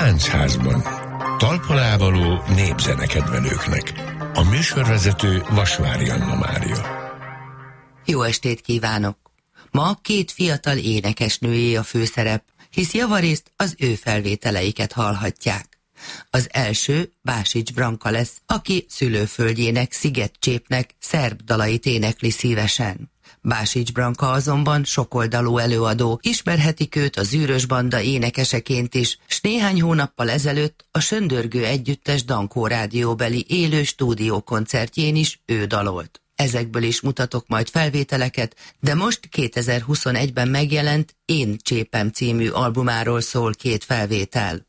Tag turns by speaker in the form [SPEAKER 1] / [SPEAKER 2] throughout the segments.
[SPEAKER 1] Táncházban. Talpalávaló népzenekedvelőknek. A műsorvezető Vasvári Anna Mária.
[SPEAKER 2] Jó estét kívánok! Ma két fiatal énekesnőjé a főszerep, hisz javarészt az ő felvételeiket hallhatják. Az első Básics Branka lesz, aki szülőföldjének, Szigetcsépnek szerb dalait énekli szívesen. Básics Branka azonban sokoldalú előadó, ismerhetik őt a Zűrös Banda énekeseként is, s néhány hónappal ezelőtt a Söndörgő Együttes Dankó rádióbeli élő stúdiókoncertjén is ő dalolt. Ezekből is mutatok majd felvételeket, de most 2021-ben megjelent Én Csépem című albumáról szól két felvétel.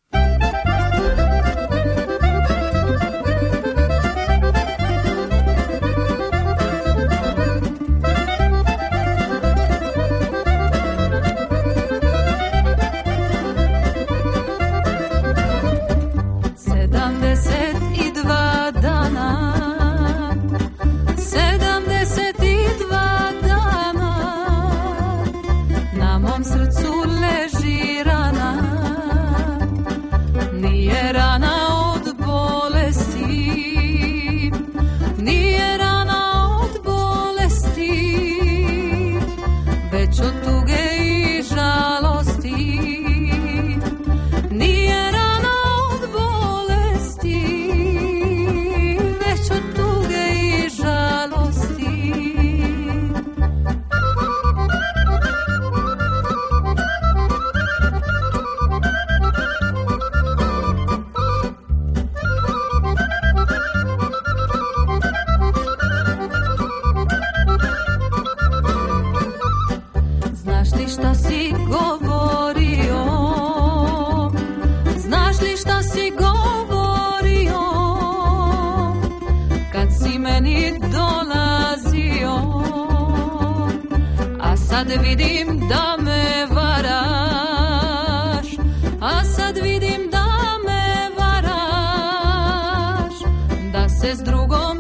[SPEAKER 3] Sad vidim da me varaš, a sad vidim da me varaš, da se s drugom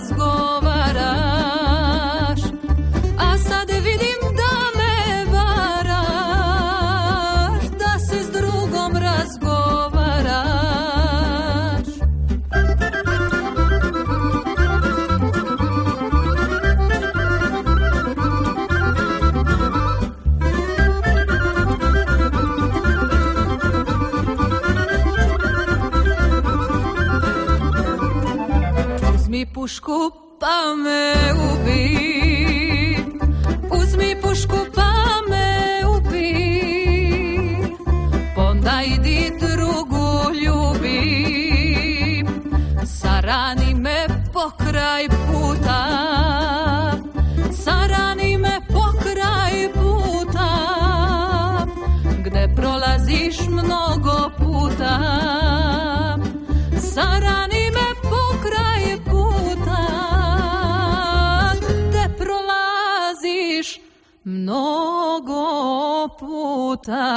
[SPEAKER 3] razgovaraš, a sad vidim da me varaš, da se s drugom razgovaraš. Pušku pa me ubi, uzmi pušku pa me ubi, onda idi drugu ljubi, sarani me pokraj puta, sarani me pokraj puta, gde prolaziš mnogo puta, sarani me pokraj puta, gde prolaziš mnogo puta.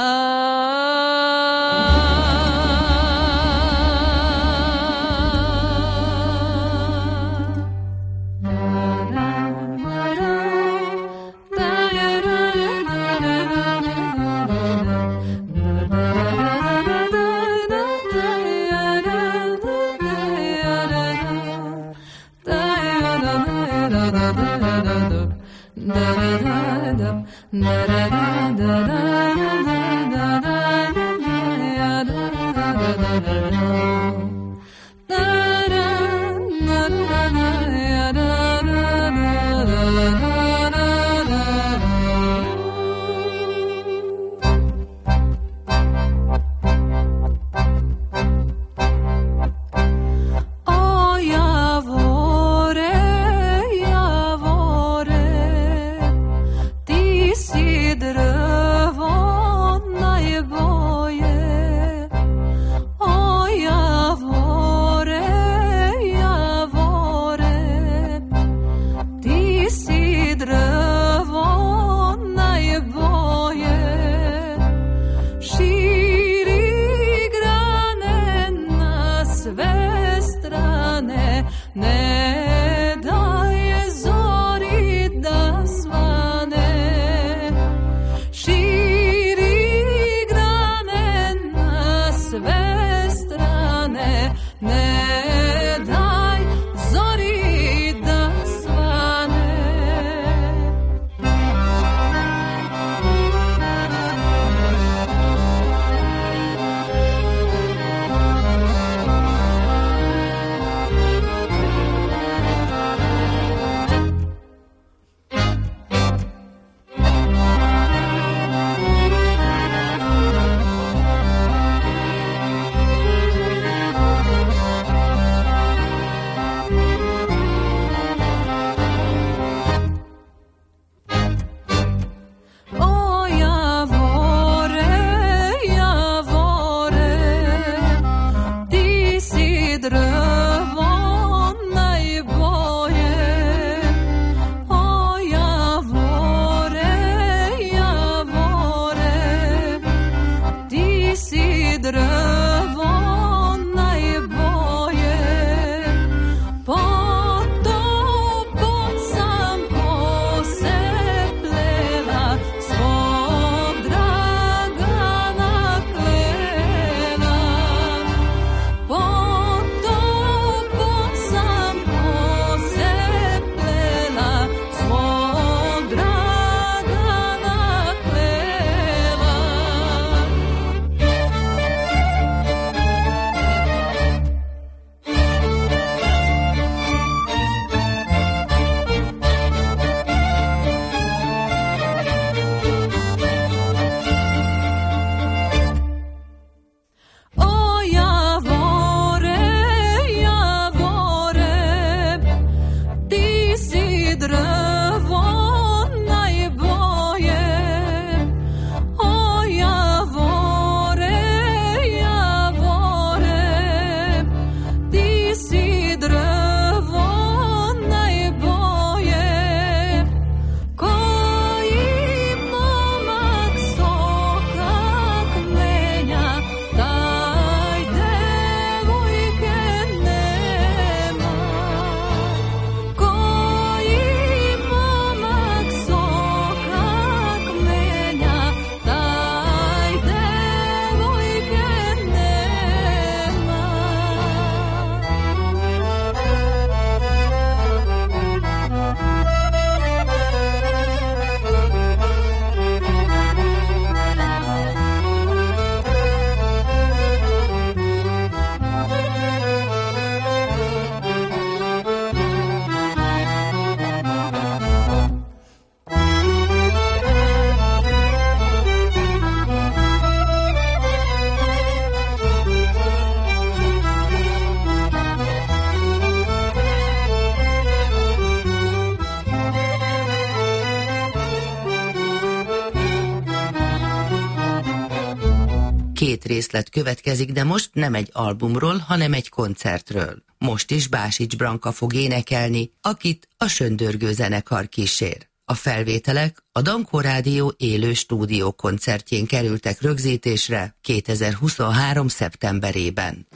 [SPEAKER 3] Drvo najboje, o ja ne daj zori da svane.
[SPEAKER 2] Két részlet következik, de most nem egy albumról, hanem egy koncertről. Most is Básics Branka fog énekelni, akit a Söndörgő zenekar kísér. A felvételek a Dankó Rádió élő stúdió koncertjén kerültek rögzítésre 2023. szeptemberében.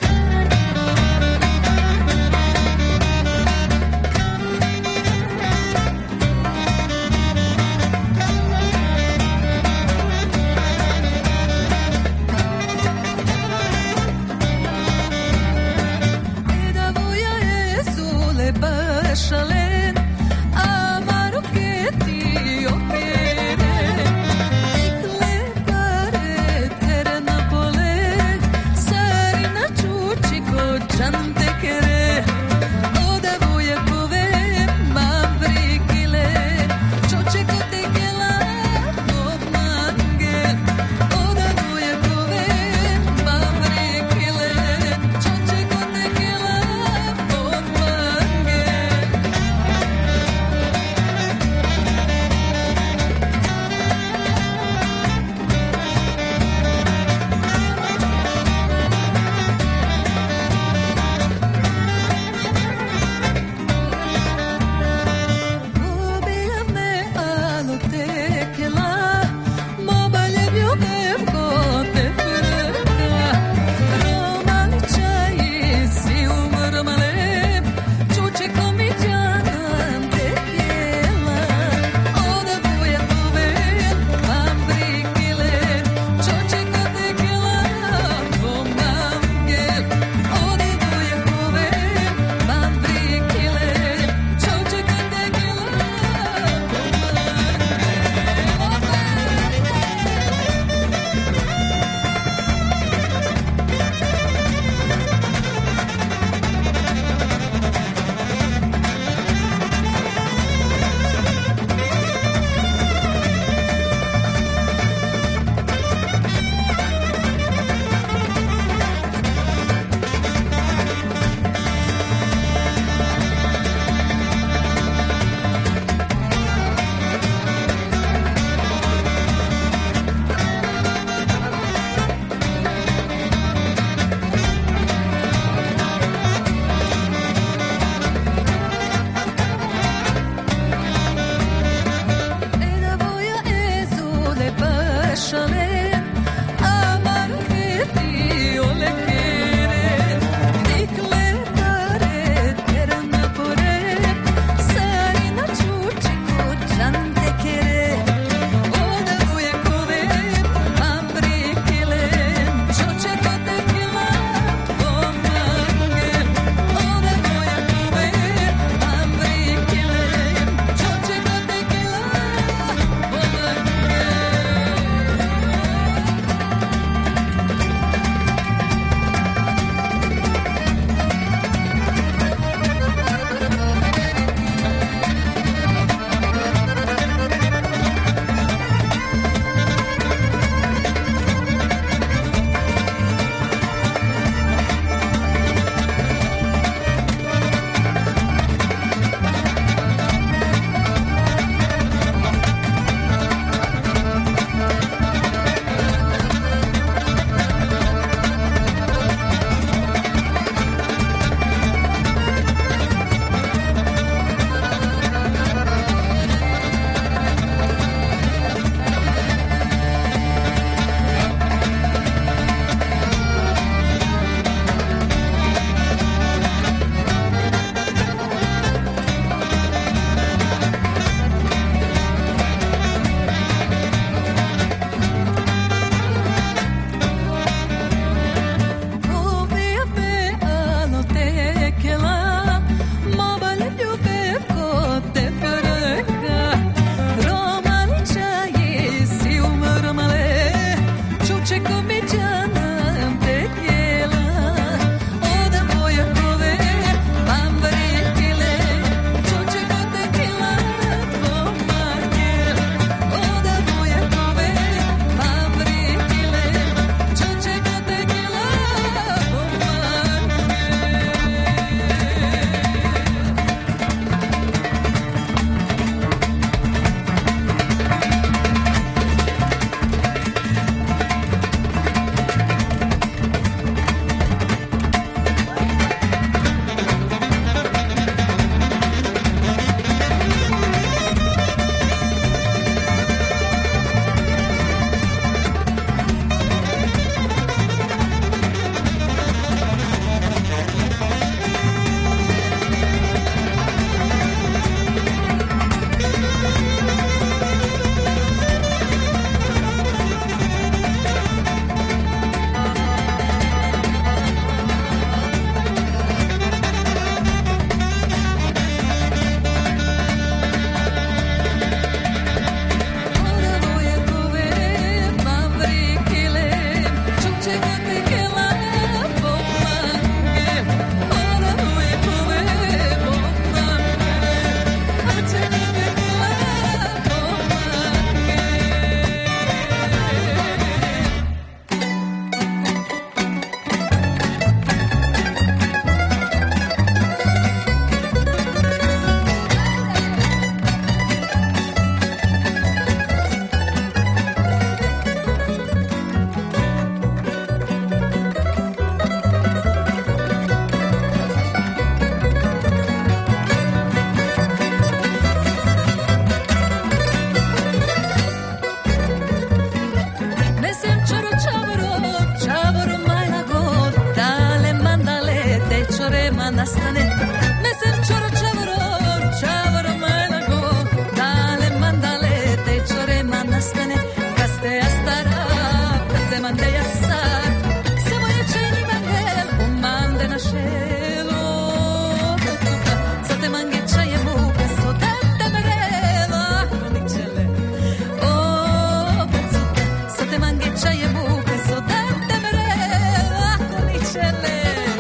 [SPEAKER 3] nastane. Mesem čoro čavoro melago, dale mandale, te čore ma nastane. Kaste astara, kaste mande jassar, samo je čeni mangel, umande na šelo. Sate mange čaje muke, sodate merela, ničele. O, becuta, sate mange čaje muke, sodate merela, ničele.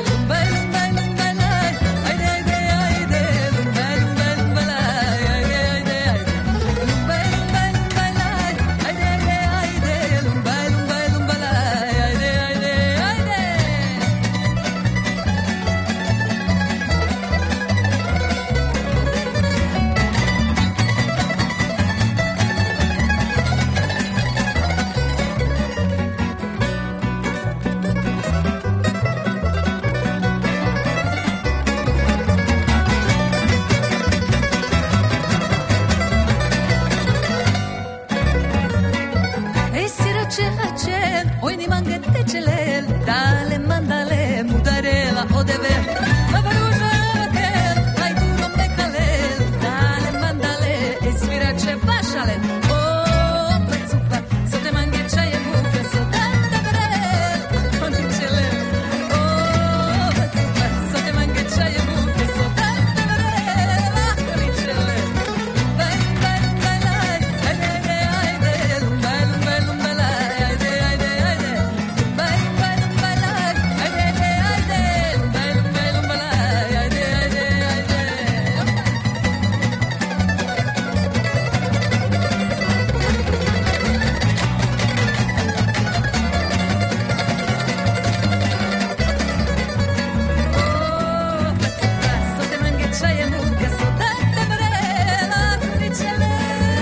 [SPEAKER 3] Dale, mandale, mudarela, o dever. Ma varuja kel, ai duro me kalel. Dale, mandale, esvirace vašale. O, pecupa, so te mange čaje muke, so date verel. Oni čele. O, pecupa, so te mange čaje muke, so date verel. Oni čele. Lumbaj, lumbaj, lumbaj, laj. Ajde, ajde, ajde. Lumbaj, lumbaj, lumbaj, laj. Ajde, ajde, ajde. Lumbaj, lumbaj, lumbaj, laj. Ajde, ajde, ajde. Lumbaj, lumbaj, lumbaj, laj. Ajde, ajde, ajde. So te mange čaje muke, so date verela, ničele.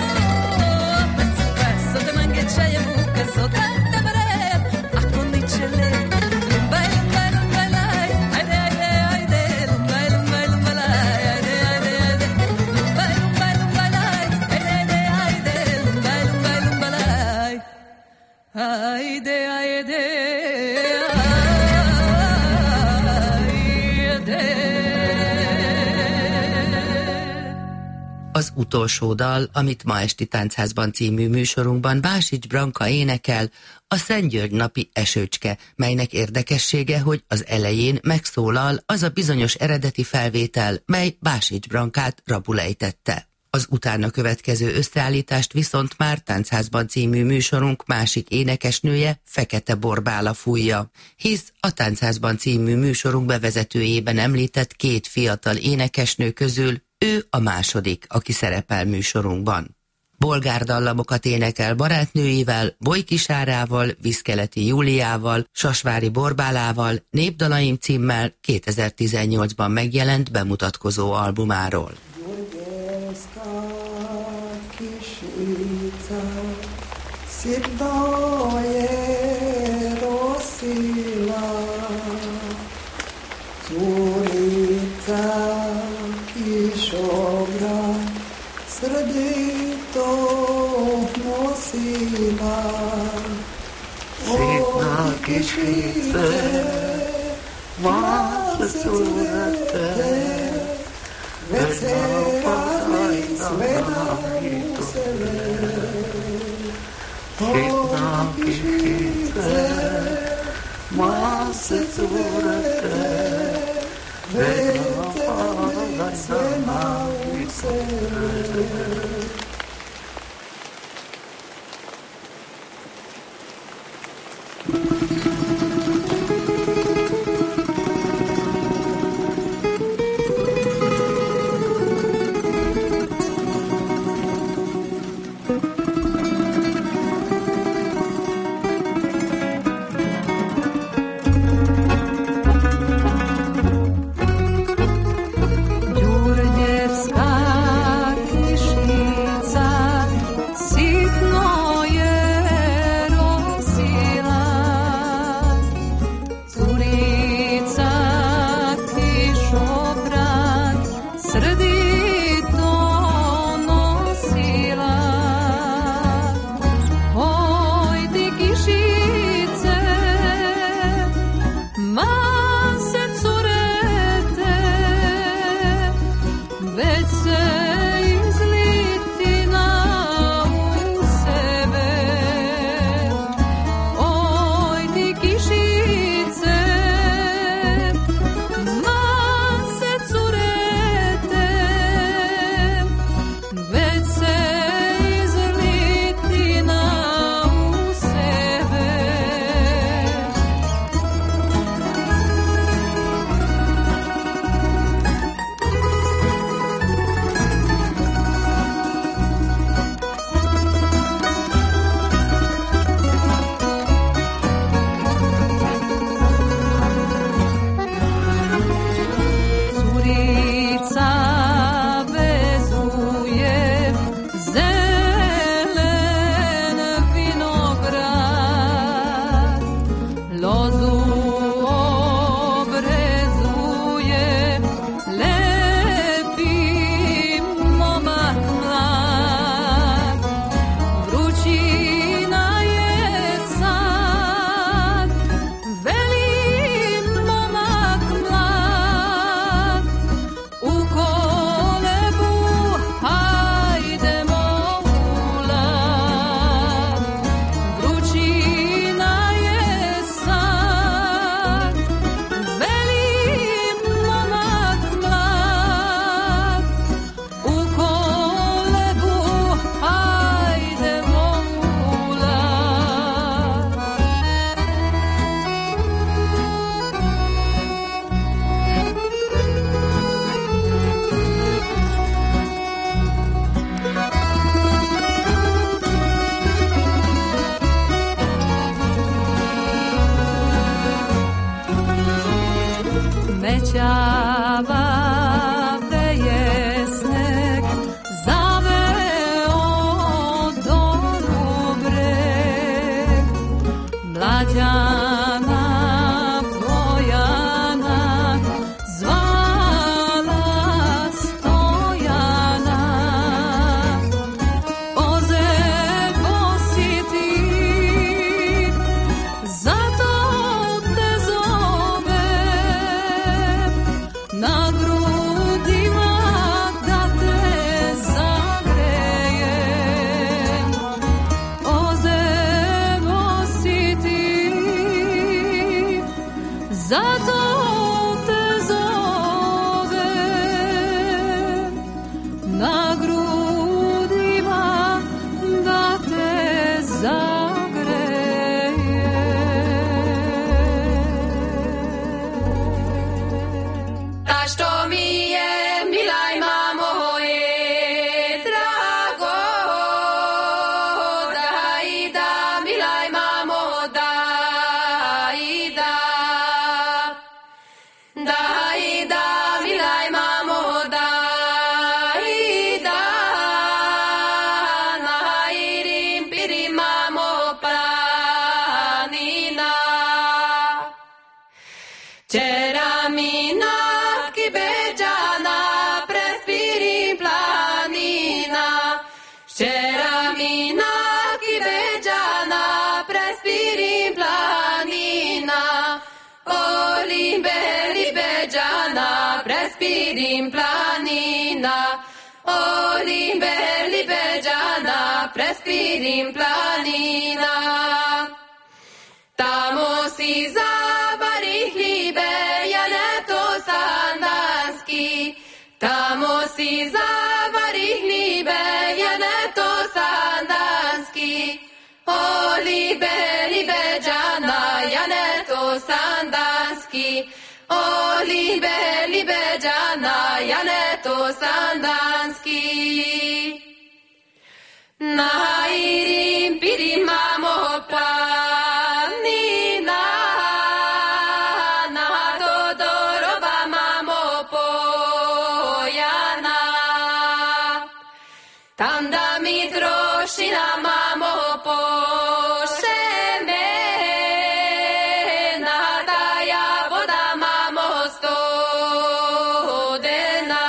[SPEAKER 3] So te mange čaje muke, so date verela, ako ničele. Lumbaj, lumbaj, lumbaj, laj. Ajde, ajde, ajde. Lumbaj, lumbaj, lumbaj, laj. Ajde, ajde, ajde. Lumbaj, lumbaj, lumbaj, laj. Ajde, ajde, ajde. Lumbaj, lumbaj, lumbaj, laj. Ajde, ajde.
[SPEAKER 2] Az utolsó dal, amit ma esti Táncházban című műsorunkban Básics Branka énekel, a Szent György napi esőcske, melynek érdekessége, hogy az elején megszólal az a bizonyos eredeti felvétel, mely Básics Brankát rabul ejtette. Az utána következő összeállítást viszont már Táncházban című műsorunk másik énekesnője, Fekete Borbála fújja, hisz a Táncházban című műsorunk bevezetőjében említett két fiatal énekesnő közül ő a második, aki szerepel műsorunkban. Bolgárdallamokat énekel barátnőivel, Bojki Sárával, Viszkeleti Júliával, Sasvári Borbálával, Népdalaim címmel 2018-ban megjelent bemutatkozó albumáról.
[SPEAKER 4] Srdito nosila,
[SPEAKER 5] Sitna kišnice, vaše surete, veselali sve na sebe. Sitna kišnice, vaše surete, veselali sve na sebe.
[SPEAKER 3] Đurđevska kišnica većava veje sneg, zaveo do breg, mlađana Bojana zvala Stojana, ozebo si ti, zato te zove, na grudima da te zagrejem, ozebo si ti, zato te zove, na grudima da te zagrejem. Ta što mi je milaj mamo moje drago, da i da milaj mamo, da i da, da i da milaj mamo, da i da, na irim pirim mamo planina. Čeramina kibeđana prespirim planina, čeramina kibeđana prespirim planina, olimbe libeđana prespirim planina, olimbe libeđana prespirim planina. Tamo si zavari hlibe, ja ne to sandanski. Tamo si zavari hlibe, ja ne to sandanski. O libe, libeđana, ja ne to sandanski. O libe, libeđana, ja ne to sandanski. Na irim pirim mamo planina, na Todorova mamo Pojana, tam da mi trošina mamo pošeme, na taja voda mamo stodena.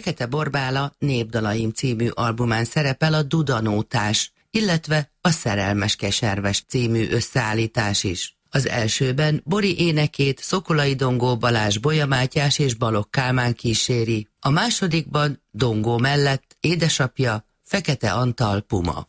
[SPEAKER 2] Fekete Borbála Népdalaim című albumán szerepel a Dudanótás, illetve a Szerelmes Keserves című összeállítás is. Az elsőben Bori énekét Szokolai Dongó Balázs, Bolya Mátyás és Balogh Kálmán kíséri, a másodikban Dongó mellett édesapja Fekete Antal Puma.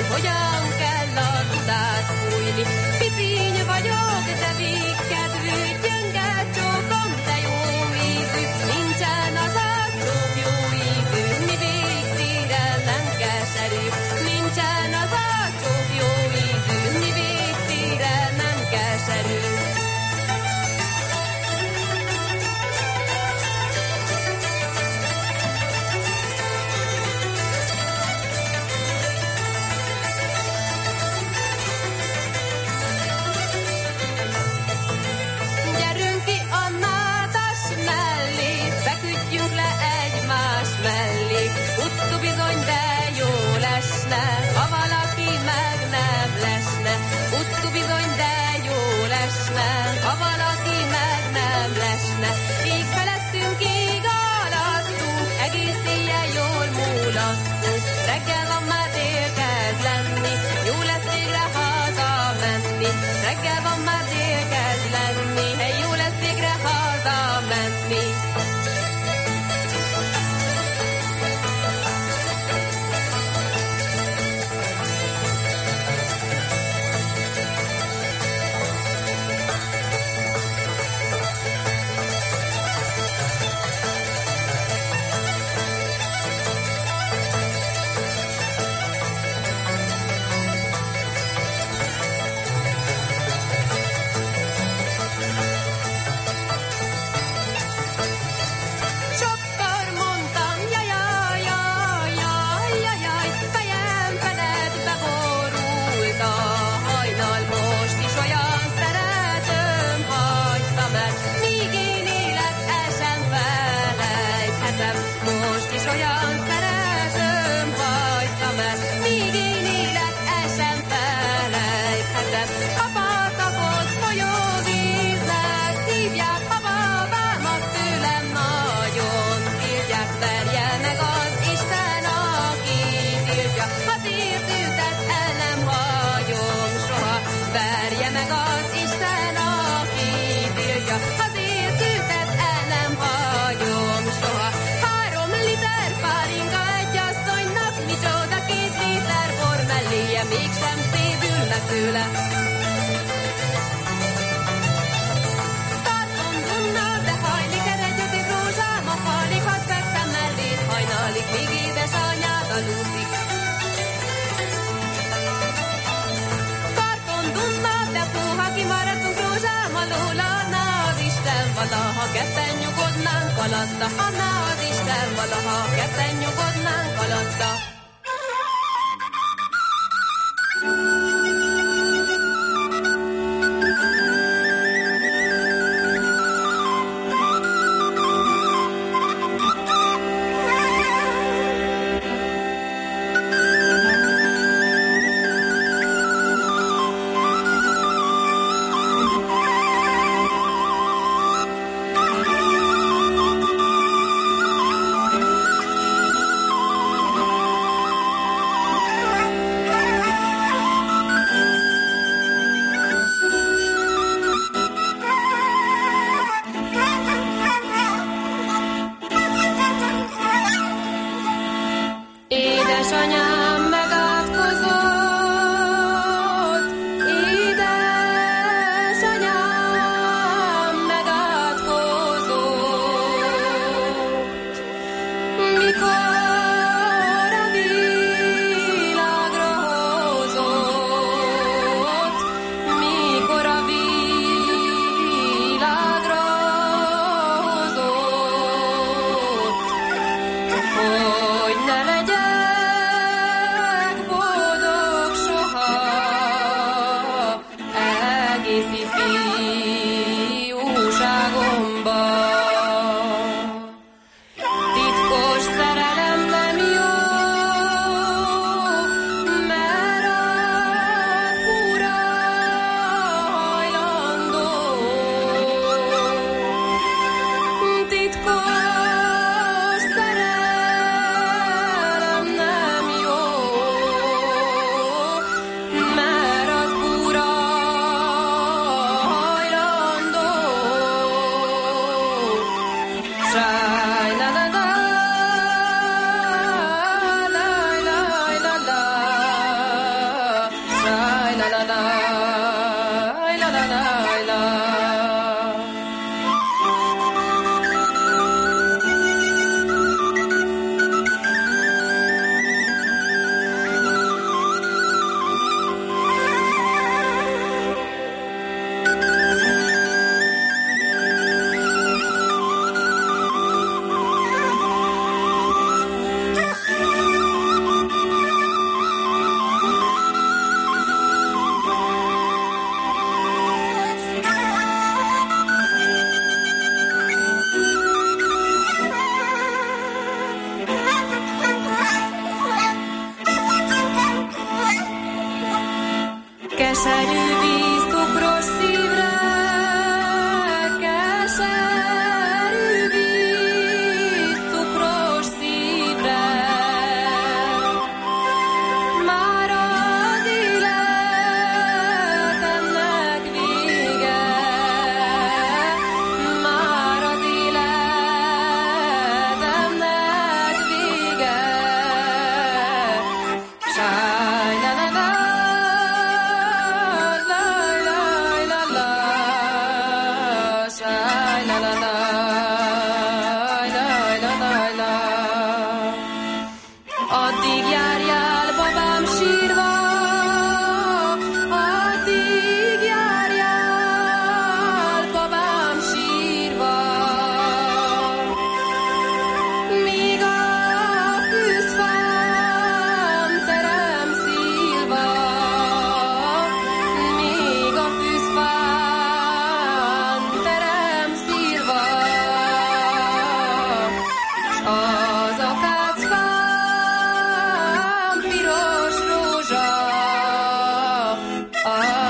[SPEAKER 3] hogyan kell a tudát fújni. Piciny vagyok, de végkedvű, gyönge csókom, de jó ízű, nincsen az a csók jó ízű, mi végtére nem keserű. Nincsen az a csók jó ízű, mi végtére nem keserű. Gyerünk ki a nádas mellé, feküdjünk le egymás mellé. Uttu bizony, de jó lesne, ha valaki meg nem lesne. Uttu bizony, de jó lesne, ha valaki meg nem lesne. Ég felettünk, ég alattunk, egész éjjel jól múlattunk. Reggel van, már dél kezd lenni, jó lesz végre hazamenni. Reggel van, már dél kezd lenni, hey, jó lesz végre hazamenni. Sokszor mondtam, jaj, fejem feledbe borult a hajnal, most is olyan szeretőm hagytam el. Míg én élek, el sem felejthetem, most is olyan szeretőm hagytam el. Míg én élek, el sem felejthetem. Kapott folyóvíznek hívják, a babámat tőlem nagyon tiltják. Verje meg az Isten, aki tiltja, azért őtet el nem hagyom soha. Verje meg az Isten, aki tiltja, azért őtet el nem hagyom soha. 3 liter pálinka egy asszonynak, micsoda 2 liter bor melléje, mégsem szédül meg tőle. Tartom Dunna, de hajlik eredjötik rózsám, a halikat fekszem mellét hajnalig, míg édesanyád aludzik. Tartom Dunna, de puha kimaradtunk rózsám alóla, na az Isten valaha ketten nyugodnánk alatta, ha na az Isten valaha ketten nyugodnánk alatta.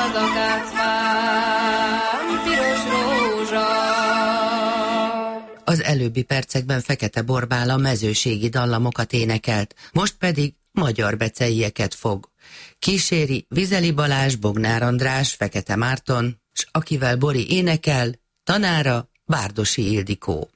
[SPEAKER 3] az akácfám, piros rózsa.
[SPEAKER 2] Az előbbi percekben Fekete Borbála mezőségi dallamokat énekelt, most pedig magyar beceieket fog. Kíséri Vizeli Balázs, Bognár András, Fekete Márton, s akivel Bori énekel, tanára Bárdosi Ildikó.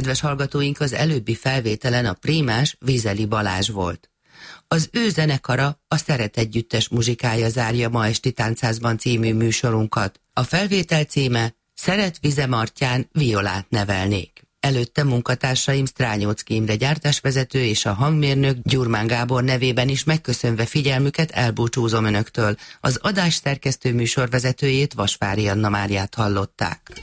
[SPEAKER 2] Kedves hallgatóink, az előbbi felvételen a prímás Vizeli Balázs volt. Az ő zenekara, a Szeret Együttes muzsikája zárja ma esti Táncházban című műsorunkat. A felvétel címe Szeret Vize Martján violát nevelnék. Előtte munkatársaim Strányóczky Imre gyártásvezető és a hangmérnök Gyurmán Gábor nevében is megköszönve figyelmüket elbúcsúzom önöktől. Az adás szerkesztő műsorvezetőjét, Vasvári Anna Máriát hallották.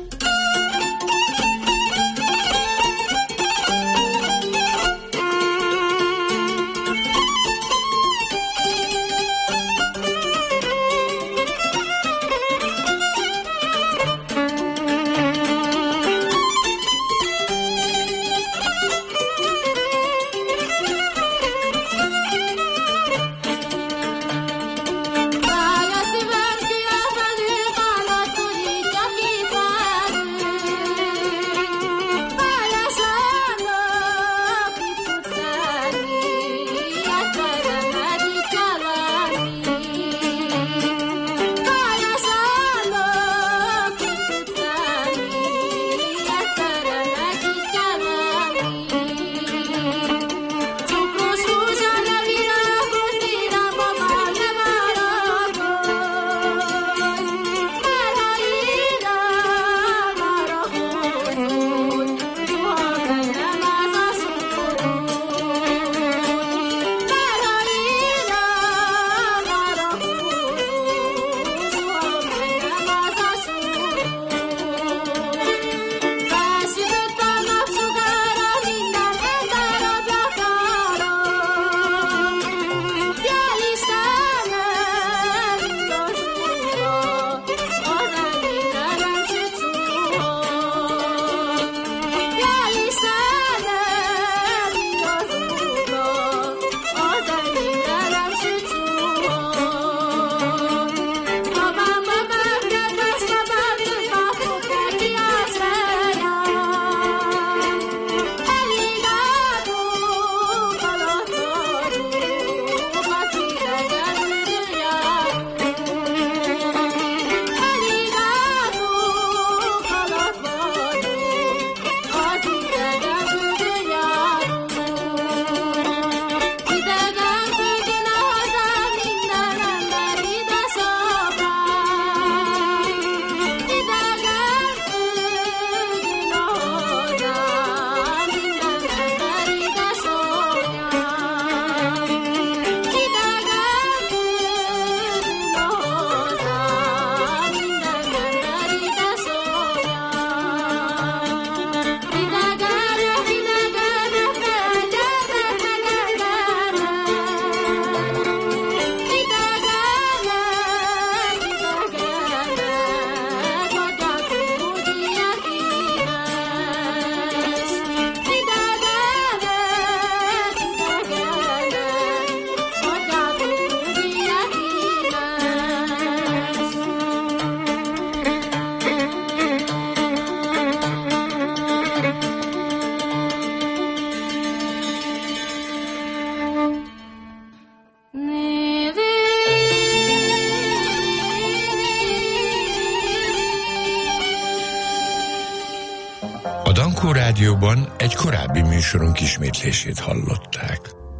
[SPEAKER 1] Rádióban egy korábbi műsorunk ismétlését hallották.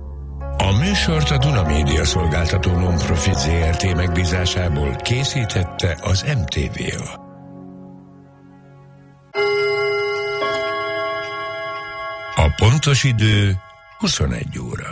[SPEAKER 1] A műsort a Duna Média szolgáltató non-profit ZRT megbízásából készítette az MTVA. A pontos idő 21 óra.